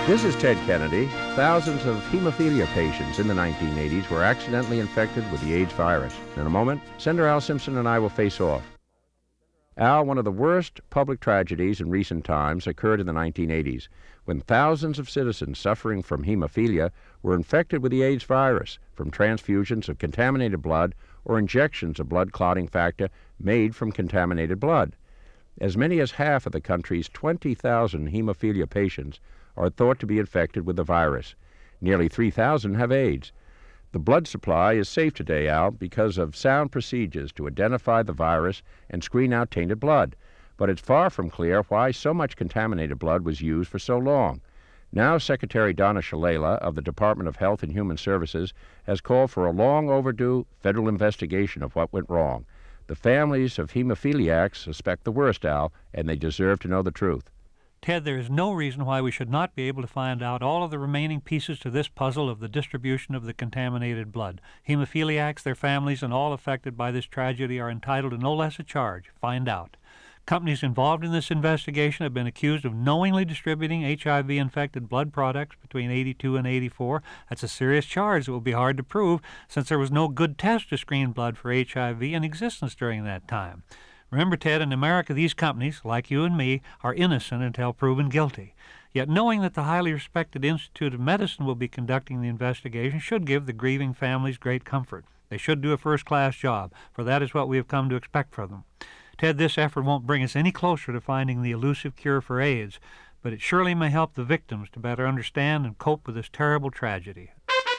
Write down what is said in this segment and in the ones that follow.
This is Ted Kennedy. Thousands of hemophilia patients in the 1980s were accidentally infected with the AIDS virus. In a moment, Senator Al Simpson and I will face off. Al, one of the worst public tragedies in recent times occurred in the 1980s, when thousands of citizens suffering from hemophilia were infected with the AIDS virus from transfusions of contaminated blood or injections of blood clotting factor made from contaminated blood. As many as half of the country's 20,000 hemophilia patients are thought to be infected with the virus. Nearly 3,000 have AIDS. The blood supply is safe today, Al, because of sound procedures to identify the virus and screen out tainted blood. But it's far from clear why so much contaminated blood was used for so long. Now Secretary Donna Shalala of the Department of Health and Human Services has called for a long overdue federal investigation of what went wrong. The families of hemophiliacs suspect the worst, Al, and they deserve to know the truth. Ted, there is no reason why we should not be able to find out all of the remaining pieces to this puzzle of the distribution of the contaminated blood. Hemophiliacs, their families, and all affected by this tragedy are entitled to no less a charge. Find out. Companies involved in this investigation have been accused of knowingly distributing HIV-infected blood products between 82 and 84. That's a serious charge that will be hard to prove, since there was no good test to screen blood for HIV in existence during that time. Remember, Ted, in America, these companies, like you and me, are innocent until proven guilty. Yet knowing that the highly respected Institute of Medicine will be conducting the investigation should give the grieving families great comfort. They should do a first-class job, for that is what we have come to expect from them. Ted, this effort won't bring us any closer to finding the elusive cure for AIDS, but it surely may help the victims to better understand and cope with this terrible tragedy.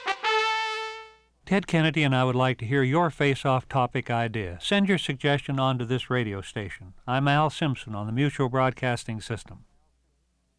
Ted Kennedy and I would like to hear your face-off topic idea. Send your suggestion on to this radio station. I'm Al Simpson on the Mutual Broadcasting System.